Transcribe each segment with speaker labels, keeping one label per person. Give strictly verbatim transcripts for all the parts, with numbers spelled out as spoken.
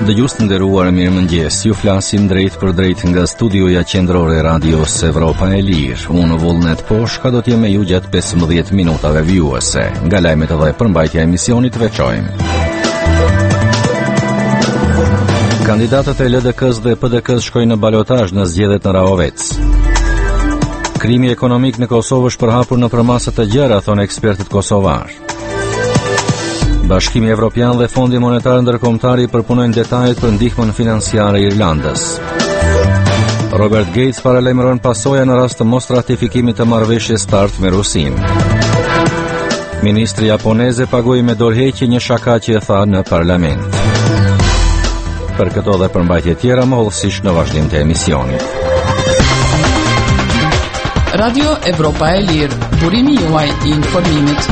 Speaker 1: Dëgjues të nderuar, mirëmëngjes. Ju flasim drejt për drejt nga studioja qendrore e Radios Evropa e Lirë. Unë Vullnet Poshka do t'jem me ju gjatë pesëmbëdhjetë minutave vjuese. Nga lajmet edhe përmbajtja e emisionit veçojmë. Kandidatët e L D K-s dhe P D K-s shkojnë në balotazh në zgjedhjet në Rahovec. Krimi ekonomik në Kosovë është përhapur në përmasat të gjera, thonë ekspertët kosovar. Bashkimi Evropian dhe Fondi Monetar Ndërkombëtar përpunojnë detajet për ndihmën financiare e Irlandës. Robert Gates paralajmëron pasoja në rast të mos ratifikimit të marrëveshjes START me Rusinë. Ministri japoneze pagoi me dorëheqje një shakaqe, tha në parlament. Për këto dhe përmbajtje tjera, mollësisht në vazhdim të emisionit.
Speaker 2: Radio Evropa e Lirë, burimi juaj i informimit.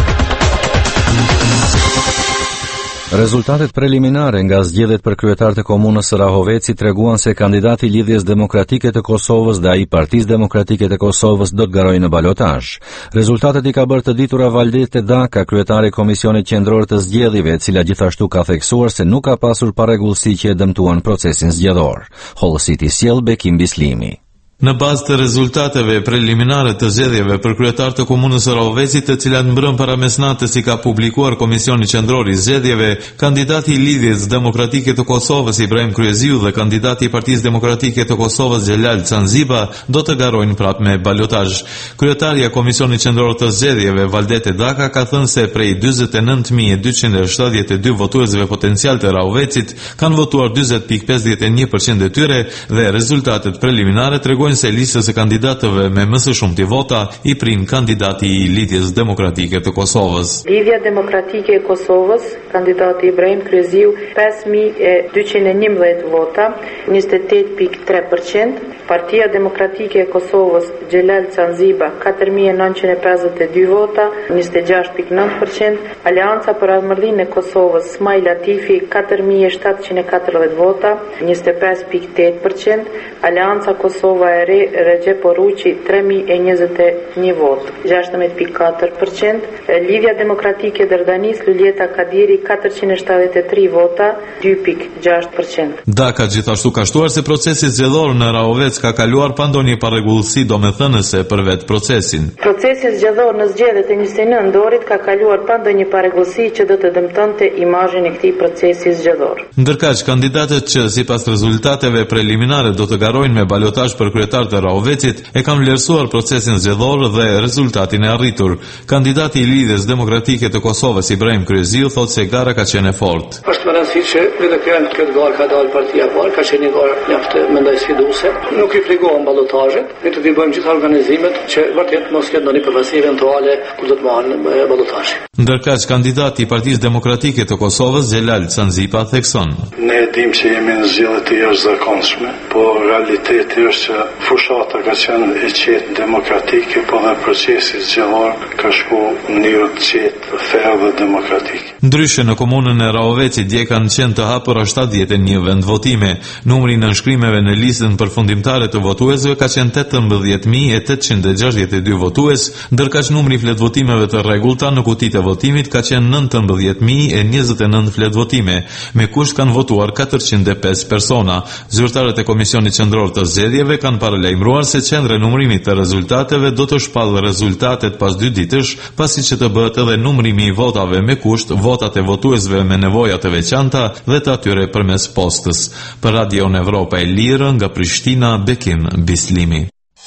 Speaker 1: Rezultatet preliminare nga zgjedhjet për kryetar të komunës së Rahoveci treguan se kandidati i Lidhjes Demokratike të Kosovës dhe ai i Partisë Demokratike të Kosovës do të garojnë në balotazh. Rezultatet i ka bërë të ditura Valdete Daka, kryetari i Komisionit Qendror të Zgjedhjeve, e cila gjithashtu ka theksuar se nuk ka pasur parregullsi që e dëmtuan procesin zgjedhor. Hollësit i sjell Bekim Bislimi.
Speaker 3: Në bazë të rezultateve preliminare të zgjedhjeve për kryetar të komunës së Rahovecit, të cilat mbrëm para mesnatës i ka publikuar Komisioni Qendror i Zgjedhjeve, kandidati i Lidhjes Demokratike të Kosovës Ibrahim Kryeziu dhe kandidati i Partisë Demokratike të Kosovës Xhelal Canziba do të garojnë prapë me balotazh. Kryetaria e Komisionit Qendror të Zgjedhjeve Valdete Daka ka thënë se prej dyzet e nëntë mijë e dyqind e shtatëdhjetë e dy votuesve potencial të Rahovecit kanë votuar dyzet pikë pesëdhjetë e një përqind e tyre dhe rezultatet preliminare tregojnë se listës e kandidatëve me më së shumti vota i prin kandidati i Lidhjes Demokratike të Kosovës.
Speaker 4: Lidhja Demokratike e Kosovës, kandidati Ibrahim Kryeziu, pesë mijë e dyqind e njëmbëdhjetë vota, njëzet e tetë pikë tre përqind. Partia Demokratike e Kosovës, Xhelal Canziba, katër mijë e nëntëqind e pesëdhjetë e dy vota, njëzet e gjashtë pikë nëntë përqind. Aleanca për Ardhmërinë e Kosovës, Smaj Latifi, katër mijë e shtatëqind e katërdhjetë vota, njëzet e pesë pikë tetë përqind. Aleanca Kosova e Re, Recep Oruqi, tre mijë e njëzet e një votë, gjashtëdhjetë pikë katër përqind. Lidhja Demokratike Dardanis, Luljeta Kadiri, katërqind e shtatëdhjetë e tre vota, dy pikë gjashtë përqind.
Speaker 3: Daka gjithashtu ka shtuar se procesi zgjedhor në Rahovec ka kaluar pa ndonjë parregullsi domethënëse për vetë procesin.
Speaker 4: Procesi zgjedhor në zgjedhjet e njëzet e nëntë nëntorit ka kaluar pa ndonjë parregullsi që do të dëmtonte imazhin e këtij procesi zgjedhor.
Speaker 3: Ndërkaq, kandidatët që sipas rezultateve preliminare do të garojnë me balotazh për kryetar të Rahovecit e kanë vlerësuar procesin zgjedhor dhe rezultatin e arritur. Kandidati i Lidhjes Demokratike të Kosovës Ibrahim Kryeziu thotë se gara ka qenë e fortë.
Speaker 5: Është më rëndësishme që edhe kanë këtë garë ka dalë partia e parë, ka qenë një garë mjaft mendoj sfiduese. Nuk i frikojmë balotazhet, ne të bëjmë gjithë organizimet që vërtet mos ketë ndonjë përvasi eventuale kur do të marrin balotazh.
Speaker 3: Ndërkaq, kandidati i Partisë Demokratike të Kosovës Xhelal Canziba thekson:
Speaker 6: Ne e dim që jemi në zgjedhje të jashtëzakonshme, po realiteti është që fushata ka qenë e qetë demokratike, po dhe procesi zgjedhor ka shku në mënyrë të qetë, fair dhe demokratike.
Speaker 3: Ndryshe, në komunën e Rahovecit dje kanë qenë të hapura shtatëdhjetë e një vendvotime. Numri i nënshkrimeve në listën përfundimtare të votuesve ka qenë tetëmbëdhjetë mijë e tetëqind e gjashtëdhjetë e dy votues, ndërkaq numri i fletvotimeve të rregullta në kutitë e votimit ka qenë nëntëmbëdhjetë mijë e njëzet e nëntë fletvotime, me kusht kanë votuar katërqind e pesë persona. Zyrtarët e Komisionit Qendror të Zgjedhjeve kanë paralajmëruar se qendra e numërimit të rezultateve do të shpallë rezultatet pas dy ditësh, pasi që të bëhet edhe numërimi i votave me kusht, votat e votuesve me nevoja të veçanta dhe të atyre përmes postës. Për Radio Evropa e Lirë nga Prishtina, Bekim Bislimi.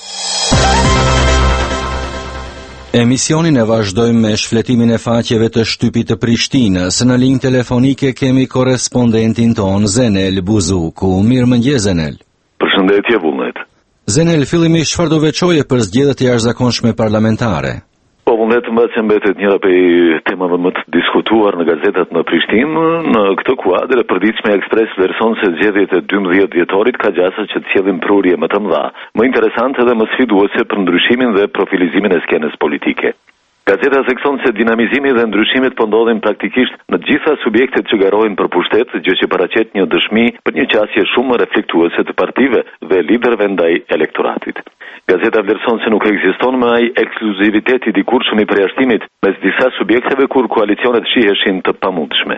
Speaker 1: Emisionin e vazhdojmë me shfletimin e faqeve të shtypit të Prishtinës. Në linjë telefonike kemi korrespondentin ton Zenel Buzuku. Mirëmëngjes Zenel.
Speaker 7: Përshëndetje Vullnet.
Speaker 1: Zenel, fillimisht çfarë do veçoje për zgjedhjet e jashtëzakonshme parlamentare?
Speaker 7: Po vullnet më që mbetet njëra prej temave më të diskutuar në gazetat në Prishtinë. Në këtë kuadër e përditshme Ekspres vlerëson se zgjedhjet e dymbëdhjetë dhjetorit ka gjasa që të sjellin prurje më të mëdha, më interesante dhe më sfiduese për ndryshimin dhe profilizimin e skenës politike. Gazeta thekson se dinamizimi dhe ndryshimet po ndodhin praktikisht në të gjitha subjektet që garojnë për pushtet, gjë që paraqet një dëshmi për një qasje shumë reflektuese të partive dhe liderëve ndaj elektoratit. Gazeta vlerëson se nuk ekziston më ai ekskluzivitet i dikurshëm i përjashtimit mes disa subjekteve kur koalicionet shiheshin të pamundshme.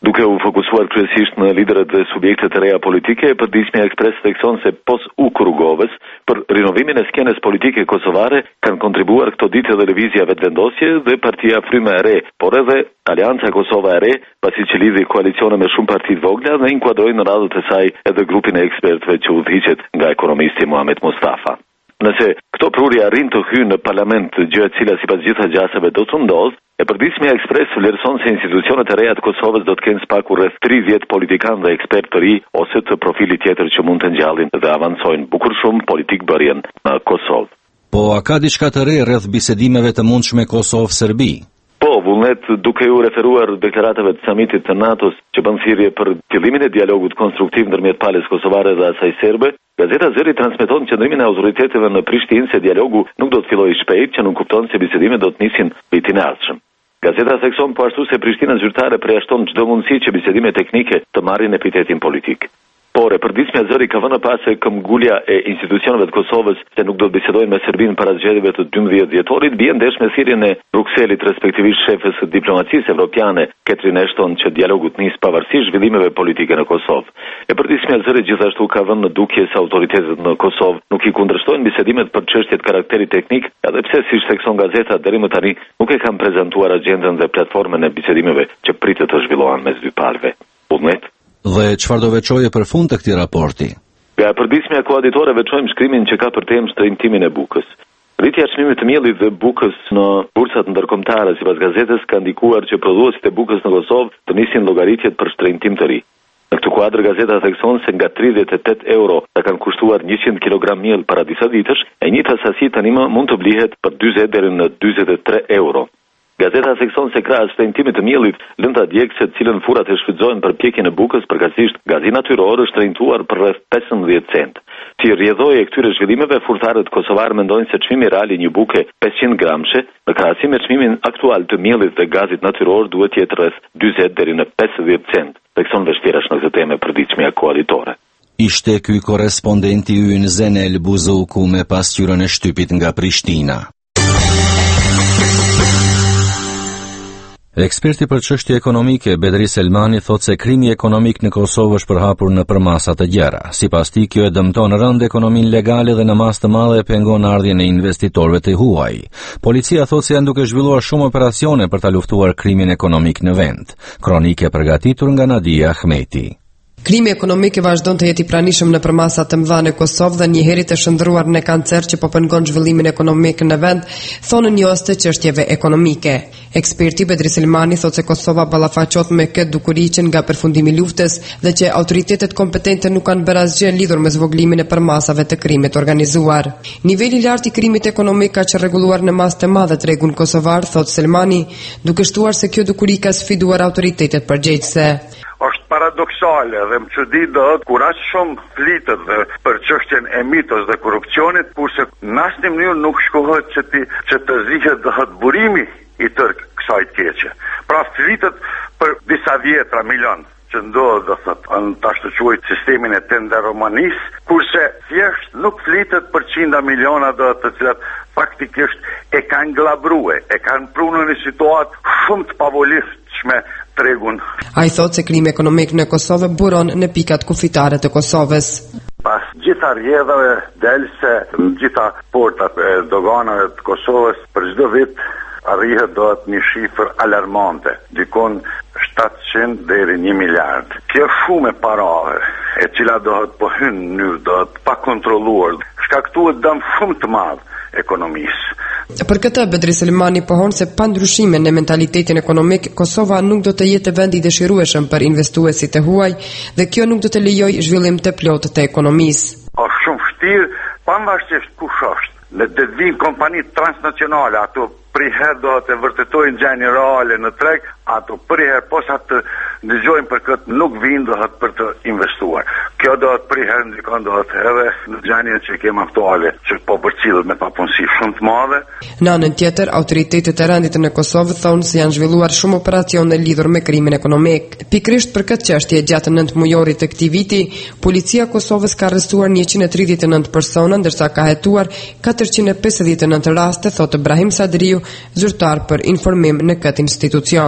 Speaker 7: Duke u fokusuar kryesisht në liderët dhe subjektet e reja politike, e përditshmja Ekspres thekson se pos u Kurugovës për rinovimin e skenes politike kosovare kanë kontribuar këto ditë edhe lëvizja vetëvendosje dhe Partia Fryma e Re, por edhe Alianca Kosova e Re, pasi që lidhi koalicione me shumë parti të vogla dhe inkuadroi në radhët e saj edhe grupin e ekspertëve që udhëhiqet nga ekonomisti Muhamet Mustafa. Nëse këto prurje arrin të hyjnë në parlament, gjë e cila sipas gjitha gjasave do të ndodhë, e përditshmja Ekspres vlerëson se institucionet e reja të Kosovës do të kenë spaku rreth tridhjetë politikanë dhe ekspertë të ri ose të profilit tjetër që mund të ngjallin dhe avancojnë bukur shumë politik bërjen në Kosovë.
Speaker 1: Po a ka diçka të re rreth bisedimeve të mundshme Kosovë-Serbi?
Speaker 7: Po, vullnet duke u referuar deklaratave të samitit të NATO-s që bën thirrje për fillimin e dialogut konstruktiv ndërmjet palës kosovare dhe asaj serbe, Gazeta Zëri transmeton qëndrimin e autoriteteve në Prishtinë se dialogu nuk do të fillojë shpejt, që nuk kupton se bisedimet do të nisin vitin e ardhshëm. Gazeta thekson po ashtu se Prishtina zyrtare përjashton çdo mundësi që bisedime teknike të marrin epitetin politik. Por e përditshmja Zëri ka vënë pas se këmbgulja e institucioneve të Kosovës se nuk do të bisedojnë me Serbinë para zgjedhjeve të dymbëdhjetë dhjetorit bie ndesh me thirrjen e Brukselit, respektivisht shefes së diplomacisë evropiane Catherine Ashton, që dialogu të nisë pavarësisht zhvillimeve politike në Kosovë. E përditshmja Zëri gjithashtu ka vënë në dukje se autoritetet në Kosovë nuk i kundërshtojnë bisedimet për çështje të karakterit teknik, edhe pse siç thekson gazeta deri më tani nuk e kanë prezantuar agjendën dhe platformën e bisedimeve që pritet të zhvillohen mes dy palëve. Vullnet
Speaker 1: Dhe çfarë do veçoje për fund të këtij raporti?
Speaker 7: Nga përditshmja koaditore veçojmë shkrimin që ka për temë shtrenjtimin e bukës. Rritja e çmimit të miellit dhe bukës në bursat ndërkombëtare sipas gazetës ka ndikuar që prodhuesit e bukës në Kosovë të nisin llogaritjet për shtrenjtim të ri. Në këtë kuadër gazeta thekson se nga tridhjetë e tetë euro ka kanë kushtuar njëqind kilogram miell para disa ditësh, e njëjta sasi tani më mund të blihet për dyzet deri në dyzet e tre euro. Gazeta thekson se krahas shtrenjtimit të miellit, lënda djegëse të cilën furat e shfrytëzohen për pjekjen e bukës, përkatësisht gazi natyror, është shtrenjtuar për rreth pesëmbëdhjetë cent. Si rrjedhoi e këtyre zhvillimeve, furtarët kosovar mendojnë se çmimi real i një buke pesëqind gramshe, në krahasim me çmimin aktual të miellit dhe gazit natyror, duhet të jetë rreth dyzet deri në pesëdhjetë cent. Thekson vështirash në këtë temë përditshmja koaditore.
Speaker 1: Ishte ky korrespondenti ynë Zenel Buzuku me pasqyrën e shtypit nga Prishtina. Eksperti për çështje ekonomike Bedri Selmani thotë se krimi ekonomik në Kosovë është përhapur në përmasa të gjera. Sipas tij, kjo e dëmton rënd ekonominë legale dhe në masë të madhe e pengon ardhjen e investitorëve të huaj. Policia thotë se janë duke zhvilluar shumë operacione për ta luftuar krimin ekonomik në vend. Kronikë e përgatitur nga Nadia Ahmeti.
Speaker 8: Krimi ekonomik vazhdon të jetë i pranishëm në përmasa të mëdha në Kosovë dhe njëherë të shndruar në kancer që po pengon zhvillimin ekonomik në vend, thonë njohës të çështjeve ekonomike. Eksperti Bedri Selmani thotë se Kosova ballafaqohet me këtë dukuri që nga përfundimi i luftës dhe që autoritetet kompetente nuk kanë bërë asgjë lidhur me zvoglimin e përmasave të krimit organizuar. Niveli i lartë i krimit ekonomik ka çrregulluar në masë të madhe tregun kosovar, thotë Selmani, duke shtuar se kjo dukuri ka sfiduar autoritetet përgjegjëse.
Speaker 9: Është paradoksale dhe më çudi do kur aq shumë flitet dhe për çështjen e mitos dhe korrupsionit, kurse në asnjë mënyrë nuk shkohet që ti që të zihet dohet burimi i tërë kësaj të keqe. Pra flitet për disa dhjetra milion që ndodhë do thotë në tash të quajt sistemin e tenderomanis, kurse thjesht nuk flitet për qindra miliona do të cilat faktikisht e kanë glabruar, e kanë prunë në situatë shumë të pavolitshme tregun.
Speaker 8: Ai thotë se krimi ekonomik në Kosovë buron në pikat kufitare të Kosovës.
Speaker 9: Pas gjitha rrjedhave del se në gjitha portat e doganave të Kosovës për çdo vit arrihet do të një shifër alarmante, dikon shtatëqind deri një miliard. Kjo shumë e parave, e cila dohet po hyn në mënyrë do të pa kontrolluar, shkaktuar dëm shumë të madh ekonomisë.
Speaker 8: Për këtë Bedri Selmani pohon se pa ndryshime në mentalitetin ekonomik, Kosova nuk do të jetë vend i dëshirueshëm për investuesit e huaj dhe kjo nuk do të lejojë zhvillim të plotë të ekonomisë.
Speaker 9: Është shumë vështirë, pavarësisht kush është. Në të vinë kompani transnacionale, ato priher do të vërtetojnë gjendje reale në treg, ato priher posa të dëgjojnë për këtë nuk vinë do të për të investuar. Kjo do të priher ndikon do të edhe në gjendjen që kemi aktuale, që po përcillet me papunësi shumë të madhe.
Speaker 8: Në anën tjetër, autoritetet e rendit në Kosovë thonë se janë zhvilluar shumë operacione lidhur me krimin ekonomik. Pikrisht për këtë çështje gjatë nëntë mujorit të këtij viti, policia e Kosovës ka arrestuar njëqind e tridhjetë e nëntë persona, ndërsa ka hetuar katërqind e pesëdhjetë e nëntë raste, thotë Brahim Sadriu, zyrtar për informim në këtë institucion.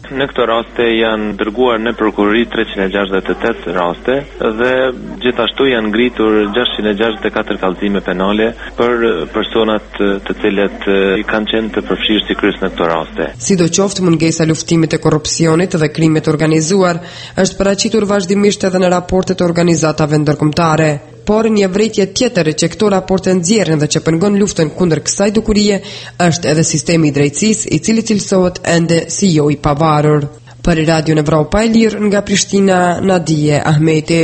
Speaker 10: Në këtë raste janë dërguar në prokurori treqind e gjashtëdhjetë e tetë raste dhe gjithashtu janë ngritur gjashtëqind e gjashtëdhjetë e katër kallëzime penale për personat të cilët i kanë qenë të përfshirë si kryes në këto raste.
Speaker 8: Sidoqoftë, mungesa luftimit të korrupsionit dhe krimit organizuar është paraqitur vazhdimisht edhe në raportet e organizatave ndërkombëtare. Por një vërejtje tjetër që këto raporte nxjerrin dhe që pengon luftën kundër kësaj dukurie është edhe sistemi i drejtësisë, i cili cilësohet ende si jo i pavarur. Për Radio Evropa e Lirë nga Prishtina, Nadije Ahmeti.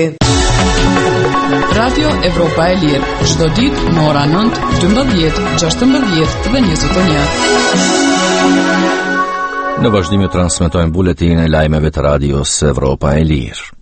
Speaker 2: Radio Evropa e Lirë, çdo ditë në ora nëntë, dymbëdhjetë, gjashtëmbëdhjetë dhe njëzet e një.
Speaker 1: Në vazhdim ju transmetojmë buletin e lajmeve të Radios Evropa e Lirë.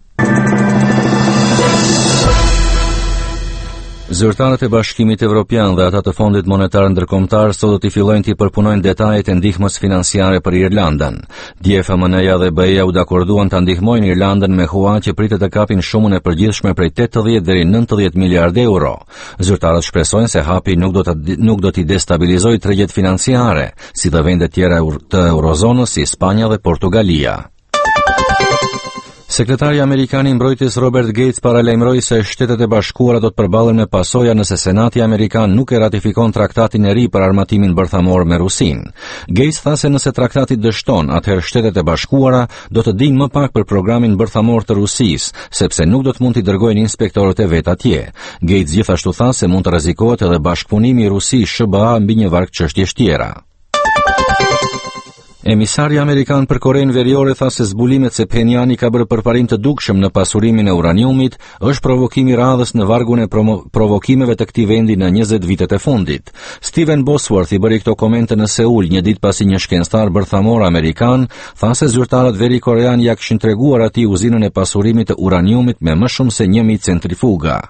Speaker 1: Zyrtarët e Bashkimit Evropian dhe ata të Fondit Monetar Ndërkombëtar sot do të fillojnë të përpunojnë detajet e ndihmës financiare për Irlandën. Dje F M N-ja dhe B E A u dakorduan ta ndihmojnë Irlandën me hua që pritet të kapin shumën e përgjithshme prej tetëdhjetë deri në nëntëdhjetë miliardë euro. Zyrtarët shpresojnë se hapi nuk do të nuk do t'i destabilizojë tregjet financiare, si dhe vendet tjera të eurozonës si Spanja dhe Portugalia. Sekretari Amerikan i Mbrojtjes Robert Gates paralajmëroi se Shtetet e Bashkuara do të përballen me pasoja nëse Senati Amerikan nuk e ratifikon traktatin e ri për armatimin bërthamor me Rusinë. Gates tha se nëse traktati dështon, atëherë Shtetet e Bashkuara do të dinë më pak për programin bërthamor të Rusisë, sepse nuk do të mund t'i dërgojnë inspektorët e vet atje. Gates gjithashtu tha se mund të rrezikohet edhe bashkëpunimi i Rusisë S B A mbi një varg çështjesh tjera. Emisari Amerikan për Korenë Veriore tha se zbulimet se Pyongyang ka bërë përparim të dukshëm në pasurimin e uraniumit është provokimi i radhës në vargun e provokimeve të këtij vendi në njëzet vitet e fundit. Steven Bosworth i bëri këto komente në Seul një ditë pasi një shkencëtar bërthamor amerikan tha se zyrtarët veri korean ja kishin treguar atij uzinën e pasurimit të uraniumit me më shumë se një mijë centrifuga.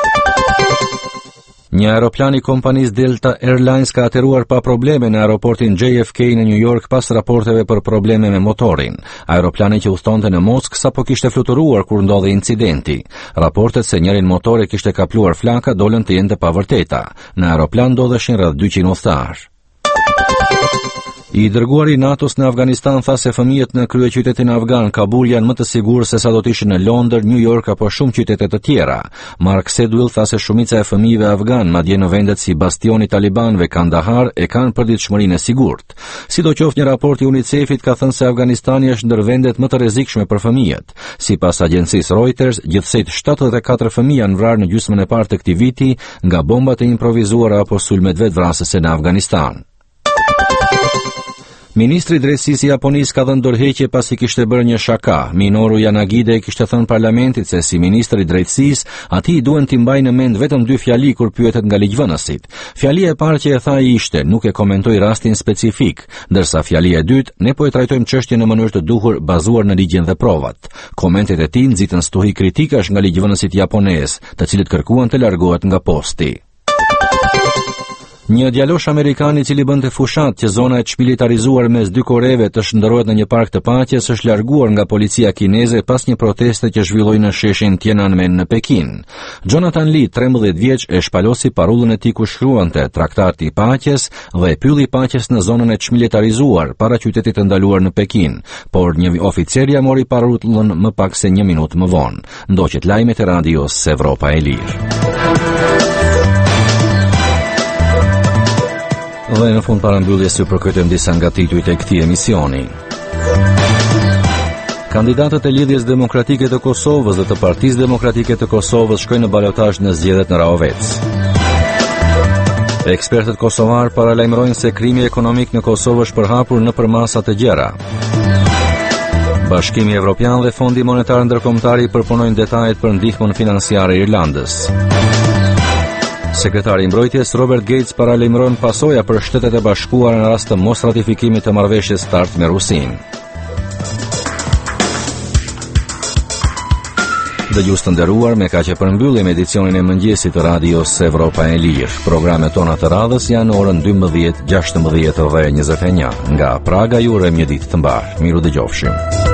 Speaker 1: Një aeroplan i kompanisë Delta Airlines ka aterruar pa probleme në aeroportin J F K në New York pas raporteve për probleme me motorin. Aeroplani që udhtonte në Moskë sapo kishte fluturuar kur ndodhi incidenti. Raportet se njërin motor e kishte kapluar flaka dolën të jenë të pavërteta. Në aeroplan ndodheshin rreth dyqind udhëtar. I dërguari i NATO-s në Afganistan tha se fëmijët në kryeqytetin afgan Kabul janë më të sigurë se sa do të ishin në Londër, New York apo shumë qytete të tjera. Mark Sedwill tha se shumica e fëmijëve afgan, madje në vendet si bastioni talibanëve Kandahar, e kanë përditshmërinë e sigurt. Sidoqoftë, një raport i UNICEF-it ka thënë se Afganistani është ndër vendet më të rrezikshme për fëmijët. Sipas agjencisë Reuters, gjithsejt shtatëdhjetë e katër fëmijë janë vrarë në gjysmën e parë të këtij viti nga bombat e improvisuara apo sulmet vetvrasëse në Afganistan. Ministri i Drejtësisë i Japonisë ka dhënë dorëheqje pasi kishte bërë një shaka. Minoru Yanagide kishte thënë parlamentit se si ministri i Drejtësisë, atij i duhen t'i mbajë në mend vetëm dy fjali kur pyetet nga ligjvënësit. Fjalia e parë që e tha ai ishte, nuk e komentoi rastin specifik, ndërsa fjalia e dytë, ne po e trajtojmë çështjen në mënyrë të duhur bazuar në ligjin dhe provat. Komentet e tij nxitën stuhi kritikash nga ligjvënësit japonez, të cilët kërkuan të largohet nga posti. Një djalosh amerikan i cili bënte fushat që zona e çmilitarizuar mes dy Koreve të shndërrohet në një park të paqes është larguar nga policia kineze pas një proteste që zhvilloi në sheshin Tiananmen në Pekin. Jonathan Lee, trembëdhjetë vjeç, e shpalosi parullën e tij ku shkruante Traktati i Paqes dhe e pylli paqes në zonën e çmilitarizuar para qytetit të ndaluar në Pekin, por një oficer ja mori parullën më pak se një minutë më vonë. Ndoqet lajmet e radios Evropa e Lirë. Dhe në fund parambyljes ju përkujtojmë disa nga titujt e këtij emisioni. Kandidatët e Lidhjes Demokratike të Kosovës dhe të Partisë Demokratike të Kosovës shkojnë në balotazh në zgjedhjet në Rahovec. Ekspertët kosovar paralajmërojnë se krimi ekonomik në Kosovë është përhapur nëpër masa të gjera. Bashkimi Evropian dhe Fondi Monetar Ndërkombëtar përpunojnë detajet për ndihmën financiare Irlandës. Sekretari i Mbrojtjes Robert Gates paralajmëron pasoja për Shtetet e Bashkuara në rast të mos ratifikimit të marrëveshjes START me Rusinë. Dëgjues të nderuar, me kaq e përmbyllim edicionin e mëngjesit të radios Evropa e Lirë. Programet tona të radhës janë në orën dymbëdhjetë, gjashtëmbëdhjetë dhe njëzet e një. Nga Praga ju urojmë një ditë të mbarë. Miru dëgjofshim.